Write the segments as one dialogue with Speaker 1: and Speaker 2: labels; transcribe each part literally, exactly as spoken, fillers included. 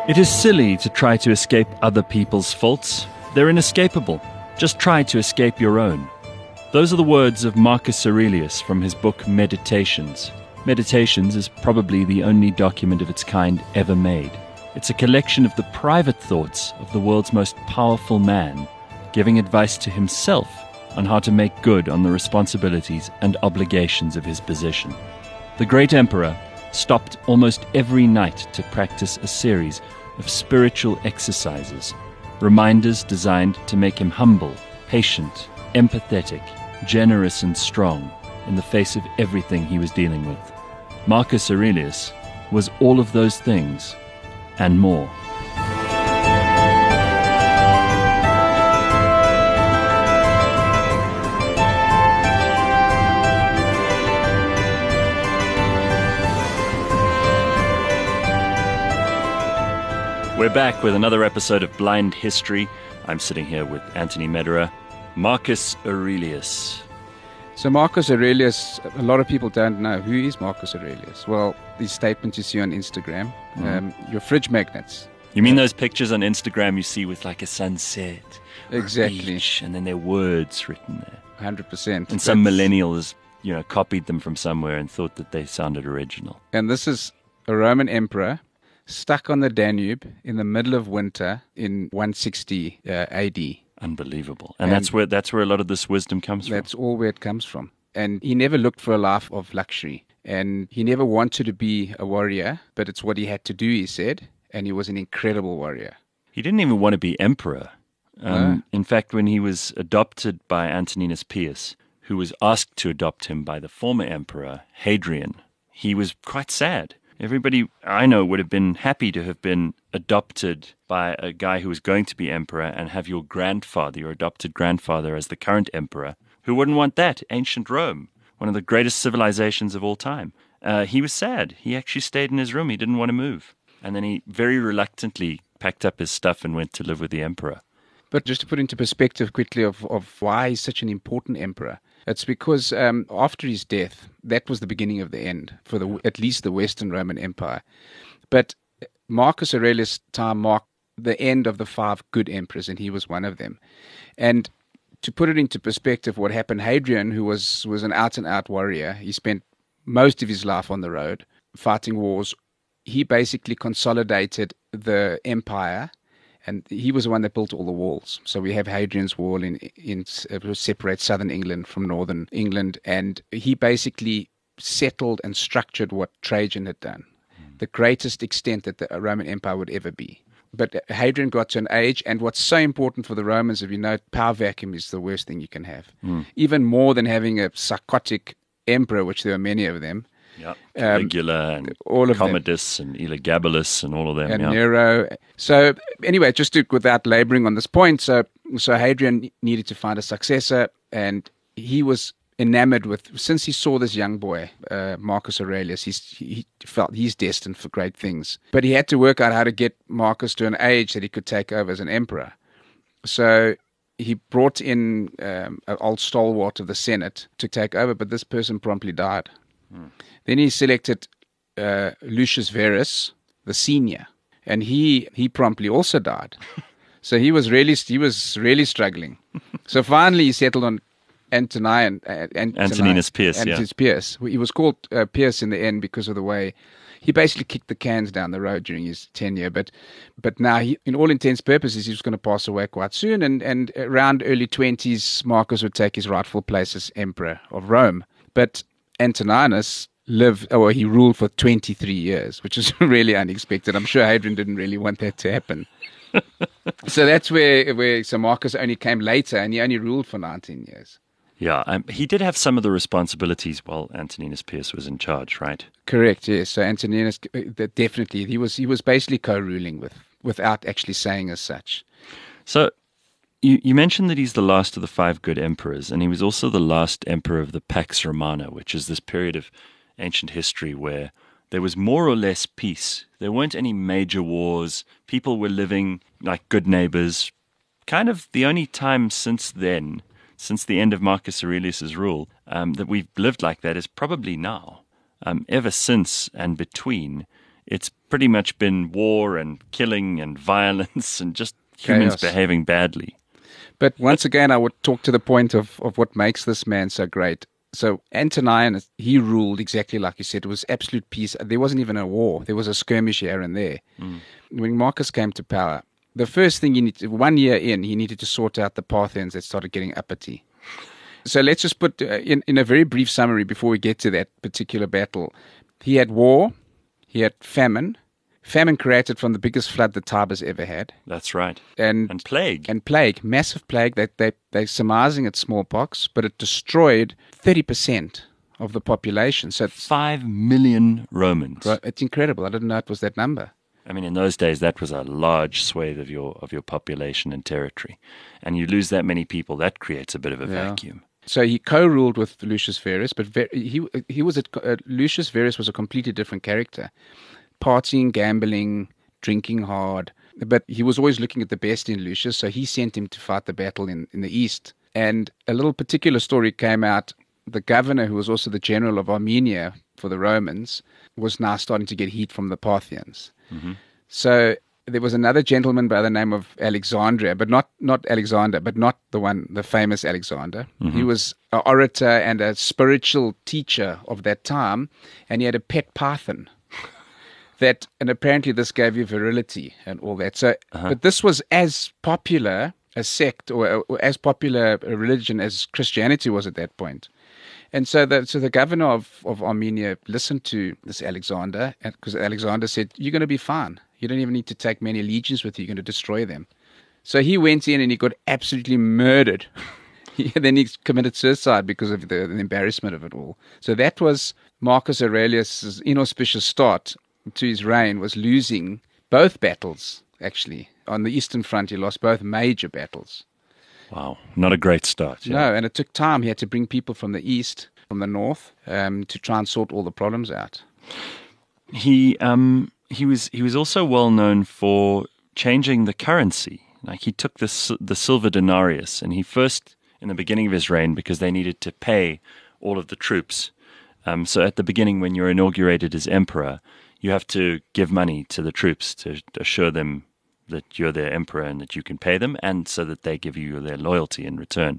Speaker 1: It is silly to try to escape other people's faults. They're inescapable. Just try to escape your own. Those are the words of Marcus Aurelius from his book Meditations. Meditations is probably the only document of its kind ever made. It's a collection of the private thoughts of the world's most powerful man, giving advice to himself on how to make good on the responsibilities and obligations of his position. The great emperor stopped almost every night to practice a series of spiritual exercises, reminders designed to make him humble, patient, empathetic, generous and strong in the face of everything he was dealing with. Marcus Aurelius was all of those things and more. We're back with another episode of Blind History. I'm sitting here with Anthony Mederer. Marcus Aurelius.
Speaker 2: So Marcus Aurelius, a lot of people don't know. Who is Marcus Aurelius? Well, these statements you see on Instagram, mm. um, your fridge magnets.
Speaker 1: You mean those pictures on Instagram you see with like a sunset?
Speaker 2: Exactly.
Speaker 1: Beach, and then there are words written there.
Speaker 2: one hundred percent.
Speaker 1: And some millennial has, you know, copied them from somewhere and thought that they sounded original.
Speaker 2: And this is a Roman emperor stuck on the Danube in the middle of winter in one sixty uh, A D.
Speaker 1: Unbelievable. And, and that's where that's where a lot of this wisdom comes from.
Speaker 2: That's all where it comes from. And he never looked for a life of luxury. And he never wanted to be a warrior, but it's what he had to do, he said. And he was an incredible warrior.
Speaker 1: He didn't even want to be emperor. Um,
Speaker 2: no.
Speaker 1: In fact, when he was adopted by Antoninus Pius, who was asked to adopt him by the former emperor, Hadrian, he was quite sad. Everybody I know would have been happy to have been adopted by a guy who was going to be emperor and have your grandfather, your adopted grandfather, as the current emperor. Who wouldn't want that? Ancient Rome, one of the greatest civilizations of all time. Uh, he was sad. He actually stayed in his room. He didn't want to move. And then he very reluctantly packed up his stuff and went to live with the emperor.
Speaker 2: But just to put into perspective quickly of, of why he's such an important emperor, it's because um, after his death, that was the beginning of the end for the at least the Western Roman Empire. But Marcus Aurelius' time marked the end of the five good emperors, and he was one of them. And to put it into perspective, what happened, Hadrian, who was, was an out-and-out warrior, he spent most of his life on the road fighting wars. He basically consolidated the empire. And he was the one that built all the walls. So we have Hadrian's Wall in in uh, separates southern England from northern England, and he basically settled and structured what Trajan had done, mm. the greatest extent that the Roman Empire would ever be. But Hadrian got to an age, and what's so important for the Romans, if you know, power vacuum is the worst thing you can have. Mm. Even more than having a psychotic emperor, which there are many of them.
Speaker 1: Yeah, Caligula um, and all of Commodus them. and Elagabalus and all of them.
Speaker 2: And
Speaker 1: yeah.
Speaker 2: Nero. So anyway, just to, without laboring on this point, so so Hadrian needed to find a successor, and he was enamored with, since he saw this young boy, uh, Marcus Aurelius, he's, he felt he's destined for great things. But he had to work out how to get Marcus to an age that he could take over as an emperor. So he brought in um, an old stalwart of the Senate to take over, but this person promptly died. Hmm. Then he selected uh, Lucius Verus, the senior, and he he promptly also died. So he was really he was really struggling. So finally, he settled on Antonian, uh, Antoni,
Speaker 1: Antoninus Pius.
Speaker 2: Antoninus
Speaker 1: yeah.
Speaker 2: Pius. He was called uh, Pius in the end because of the way he basically kicked the cans down the road during his tenure. But but now, he, in all intents and purposes, he was going to pass away quite soon. And and around early twenties, Marcus would take his rightful place as emperor of Rome. But Antoninus lived, or he ruled for twenty-three years, which is really unexpected. I'm sure Hadrian didn't really want that to happen. So that's where, where so Marcus only came later, and he only ruled for nineteen years.
Speaker 1: Yeah, um, he did have some of the responsibilities while Antoninus Pius was in charge, right?
Speaker 2: Correct, yes. So Antoninus, uh, definitely, he was he was basically co-ruling with, without actually saying as such.
Speaker 1: So you, you mentioned that he's the last of the five good emperors, and he was also the last emperor of the Pax Romana, which is this period of ancient history where there was more or less peace. There weren't any major wars. People were living like good neighbors. Kind of the only time since then, since the end of Marcus Aurelius's rule, um, that we've lived like that is probably now. Um, ever since and between, it's pretty much been war and killing and violence and just humans
Speaker 2: Chaos.
Speaker 1: behaving badly.
Speaker 2: But once again, I would talk to the point of, of what makes this man so great. So Antonius, he ruled exactly like you said. It was absolute peace. There wasn't even a war. There was a skirmish here and there. Mm. When Marcus came to power, the first thing he needed, one year in, he needed to sort out the Parthians that started getting uppity. So let's just put, uh, in, in a very brief summary before we get to that particular battle, he had war, he had famine, famine created from the biggest flood the Tiber's ever had.
Speaker 1: That's right.
Speaker 2: And,
Speaker 1: and plague.
Speaker 2: And plague, massive plague. They, they, they're surmising it's smallpox, but it destroyed thirty percent of the population. So it's,
Speaker 1: Five million Romans.
Speaker 2: It's incredible. I didn't know it was that number.
Speaker 1: I mean, in those days, that was a large swathe of your of your population and territory. And you lose that many people, that creates a bit of a
Speaker 2: yeah.
Speaker 1: vacuum.
Speaker 2: So he co-ruled with Lucius Verus, but Ver- he he was a, uh, Lucius Verus was a completely different character. Partying, gambling, drinking hard. But he was always looking at the best in Lucius, so he sent him to fight the battle in, in the east. And a little particular story came out. The governor, who was also the general of Armenia for the Romans, was now starting to get heat from the Parthians. Mm-hmm. So there was another gentleman by the name of Alexandria, but not, not Alexander, but not the one, the famous Alexander. Mm-hmm. He was an orator and a spiritual teacher of that time, and he had a pet python. That, and apparently this gave you virility and all that. So, uh-huh. But this was as popular a sect or, or as popular a religion as Christianity was at that point. And so the, so the governor of, of Armenia listened to this Alexander, because Alexander said, you're going to be fine. You don't even need to take many legions with you. You're going to destroy them. So he went in and he got absolutely murdered. Then he committed suicide because of the, the embarrassment of it all. So that was Marcus Aurelius' inauspicious start to his reign, was losing both battles, actually. On the Eastern Front, he lost both major battles.
Speaker 1: Wow, not a great start. Yeah.
Speaker 2: No, and it took time. He had to bring people from the east, from the north, um, to try and sort all the problems out.
Speaker 1: He um he was he was also well known for changing the currency. Like he took the the silver denarius, and he first, in the beginning of his reign, because they needed to pay all of the troops. Um, so at the beginning, when you're inaugurated as emperor, you have to give money to the troops to assure them that you're their emperor and that you can pay them, and so that they give you their loyalty in return.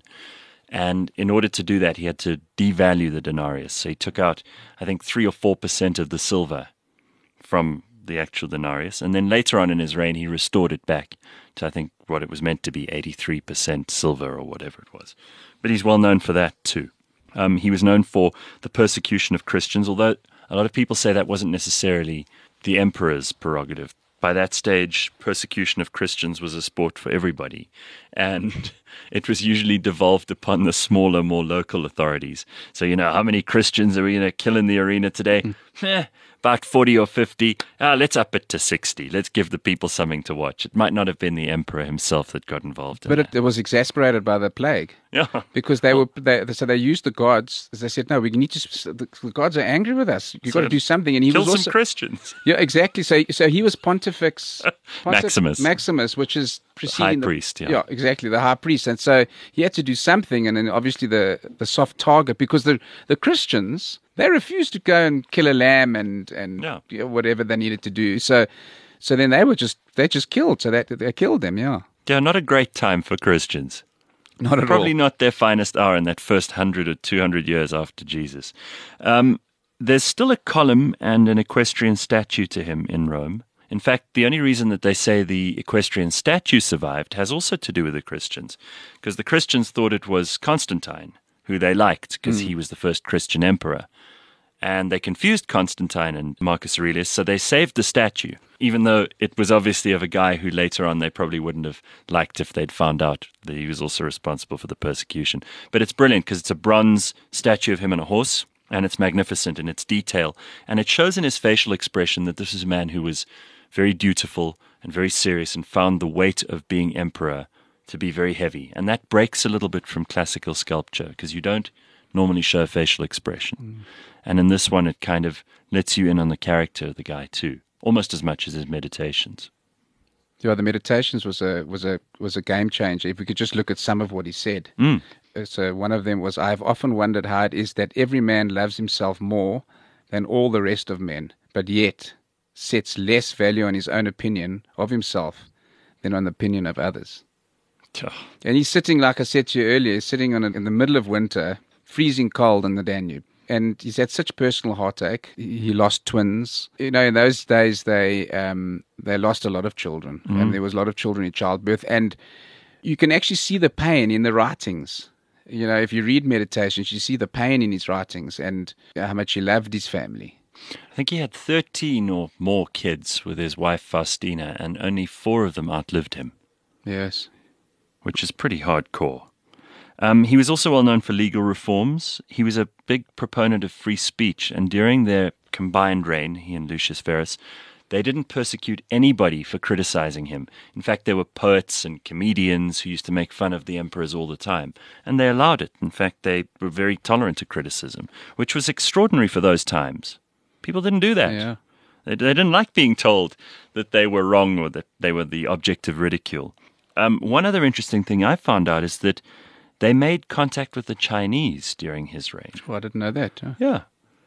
Speaker 1: And in order to do that, he had to devalue the denarius. So he took out, I think, three or four percent of the silver from the actual denarius. And then later on in his reign, he restored it back to, I think, what it was meant to be, eighty-three percent silver or whatever it was. But he's well known for that too. Um, he was known for the persecution of Christians, although a lot of people say that wasn't necessarily the emperor's prerogative. By that stage, persecution of Christians was a sport for everybody, and it was usually devolved upon the smaller, more local authorities. So, you know, how many Christians are we going to kill in the arena today? Mm. Eh, about forty or fifty. Ah, let's up it to sixty. Let's give the people something to watch. It might not have been the emperor himself that got involved in
Speaker 2: But
Speaker 1: that.
Speaker 2: It, it was exasperated by the plague.
Speaker 1: Yeah.
Speaker 2: Because they were, they, so they used the gods. They said, no, we need to, the, the gods are angry with us. You've
Speaker 1: so
Speaker 2: got to do something. And he
Speaker 1: kill
Speaker 2: was
Speaker 1: some
Speaker 2: also,
Speaker 1: Christians.
Speaker 2: Yeah, exactly. So, so he was Pontifex, Pontif-
Speaker 1: Maximus.
Speaker 2: Maximus, which is preceding
Speaker 1: the high priest. Yeah.
Speaker 2: yeah, exactly, the high priest. And so he had to do something. And then obviously the, the soft target, because the the Christians, they refused to go and kill a lamb and and
Speaker 1: Yeah.
Speaker 2: you know, whatever they needed to do. So, so then they were just they just killed. So that they killed them. Yeah,
Speaker 1: Yeah, not a great time for Christians.
Speaker 2: not at
Speaker 1: Probably
Speaker 2: all.
Speaker 1: not their finest hour in that first hundred or two hundred years after Jesus. Um, there's still a column and an equestrian statue to him in Rome. In fact, the only reason that they say the equestrian statue survived has also to do with the Christians, because the Christians thought it was Constantine, who they liked because mm. he was the first Christian emperor. And they confused Constantine and Marcus Aurelius, so they saved the statue, even though it was obviously of a guy who later on they probably wouldn't have liked if they'd found out that he was also responsible for the persecution. But it's brilliant because it's a bronze statue of him on a horse, and it's magnificent in its detail. And it shows in his facial expression that this is a man who was very dutiful and very serious and found the weight of being emperor to be very heavy. And that breaks a little bit from classical sculpture because you don't normally show facial expression. Mm. And in this one, it kind of lets you in on the character of the guy too, almost as much as his meditations.
Speaker 2: Yeah, the Meditations was a was a was a game changer. If we could just look at some of what he said.
Speaker 1: Mm.
Speaker 2: So one of them was, "I have often wondered how it is that every man loves himself more than all the rest of men, but yet sets less value on his own opinion of himself than on the opinion of others. And he's sitting, like I said to you earlier, he's sitting on a, in the middle of winter, freezing cold in the Danube. And he's had such personal heartache. He lost twins. You know, in those days, they um, they lost a lot of children. Mm. And there was a lot of children in childbirth. And you can actually see the pain in the writings. You know, if you read Meditations, you see the pain in his writings and how much he loved his family.
Speaker 1: I think he had thirteen or more kids with his wife Faustina, and only four of them outlived him.
Speaker 2: Yes.
Speaker 1: Which is pretty hardcore. Um, he was also well known for legal reforms. He was a big proponent of free speech, and during their combined reign, he and Lucius Verus, they didn't persecute anybody for criticizing him. In fact, there were poets and comedians who used to make fun of the emperors all the time, and they allowed it. In fact, they were very tolerant to criticism, which was extraordinary for those times. People didn't do that.
Speaker 2: Yeah.
Speaker 1: They, they didn't like being told that they were wrong or that they were the object of ridicule. Um, one other interesting thing I found out is that they made contact with the Chinese during his reign.
Speaker 2: Well, I didn't know that. Huh?
Speaker 1: Yeah.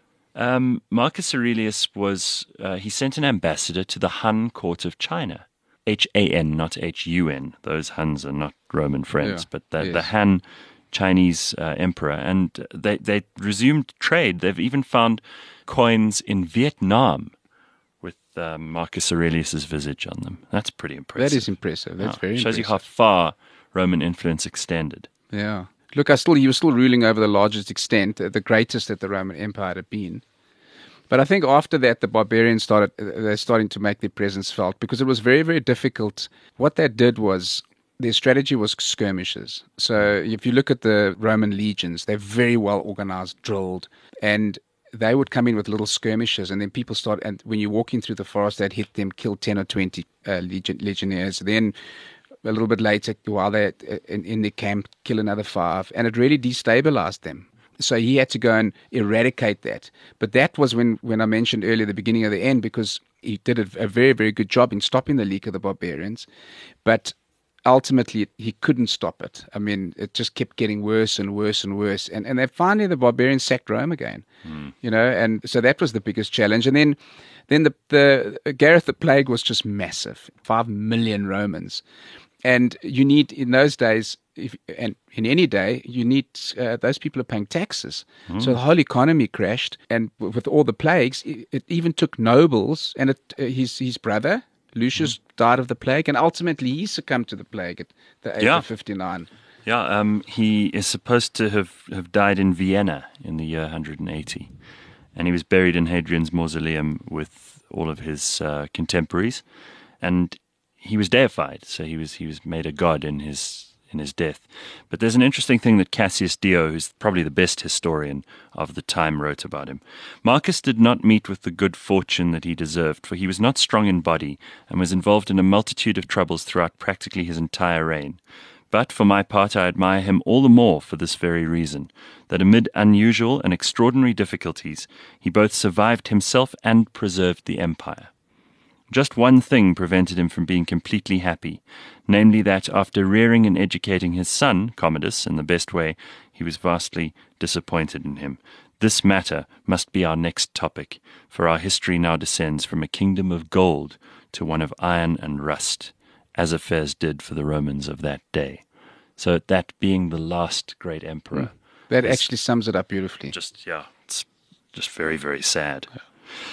Speaker 1: Um, Marcus Aurelius was, uh, he sent an ambassador to the Han court of China. H A N, not H U N. Those Huns are not Roman friends,
Speaker 2: Yeah.
Speaker 1: but the,
Speaker 2: Yes.
Speaker 1: the Han Chinese uh, emperor. And they, they resumed trade. They've even found coins in Vietnam with uh, Marcus Aurelius's visage on them. That's pretty impressive.
Speaker 2: That is impressive. That's
Speaker 1: Yeah.
Speaker 2: very
Speaker 1: Shows
Speaker 2: impressive.
Speaker 1: you how far Roman influence extended.
Speaker 2: Yeah. Look, I still he was still ruling over the largest extent, uh, the greatest that the Roman Empire had been. But I think after that, the barbarians started, uh, they're starting to make their presence felt because it was very, very difficult. What that did was their strategy was skirmishes. So if you look at the Roman legions, they're very well organized, drilled, and they would come in with little skirmishes, and then people start, and when you're walking through the forest, they'd hit them, kill ten or twenty uh, legion, legionnaires. Then a little bit later, while they're in, in their camp, kill another five, and it really destabilized them. So he had to go and eradicate that. But that was when, when I mentioned earlier the beginning of the end, because he did a, a very, very good job in stopping the leak of the barbarians. But ultimately, he couldn't stop it. I mean, it just kept getting worse and worse and worse. And and then finally, the barbarians sacked Rome again. Mm. You know, and so that was the biggest challenge. And then, then the the Gareth the Plague was just massive. Five million Romans. And you need, in those days, if, and in any day, you need, uh, those people are paying taxes. Mm. So the whole economy crashed. And with all the plagues, it, it even took nobles, and it, uh, his his brother, Lucius, mm. died of the plague, and ultimately he succumbed to the plague at the age
Speaker 1: yeah.
Speaker 2: of fifty-nine.
Speaker 1: Yeah, um, he is supposed to have, have died in Vienna in the year one hundred eighty. And he was buried in Hadrian's mausoleum with all of his uh, contemporaries. And he was deified, so he was he was made a god in his in his death. But there's an interesting thing that Cassius Dio, who's probably the best historian of the time, wrote about him. Marcus did not meet with the good fortune that he deserved, for he was not strong in body and was involved in a multitude of troubles throughout practically his entire reign. But for my part, I admire him all the more for this very reason, that amid unusual and extraordinary difficulties, he both survived himself and preserved the empire. Just one thing prevented him from being completely happy, namely that after rearing and educating his son, Commodus, in the best way, he was vastly disappointed in him. This matter must be our next topic, for our history now descends from a kingdom of gold to one of iron and rust, as affairs did for the Romans of that day. So that being the last great emperor.
Speaker 2: Mm. That actually sums it up beautifully.
Speaker 1: Just, yeah, it's just very, very sad. Yeah.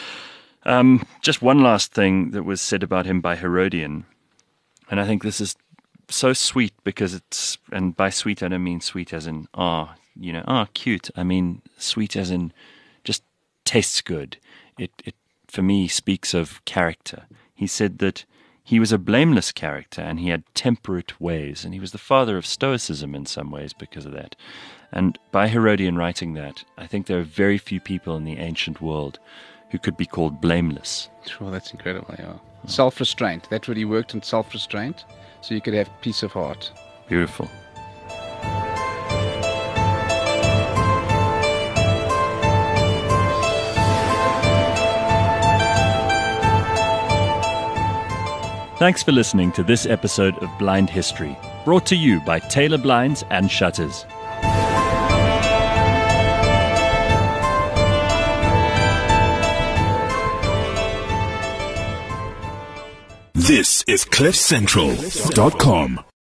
Speaker 1: Um, just one last thing that was said about him by Herodian, and I think this is so sweet because it's, and by sweet I don't mean sweet as in, ah, oh, you know, ah, oh, cute. I mean sweet as in just tastes good. It, it, for me, speaks of character. He said that he was a blameless character and he had temperate ways, and he was the father of Stoicism in some ways because of that. And by Herodian writing that, I think there are very few people in the ancient world who could be called blameless.
Speaker 2: Sure, that's incredible, yeah. Oh. Self-restraint. That's what he worked on, self-restraint, so you could have peace of heart.
Speaker 1: Beautiful. Thanks for listening to this episode of Blind History, brought to you by Taylor Blinds and Shutters.
Speaker 3: This is cliff central dot com.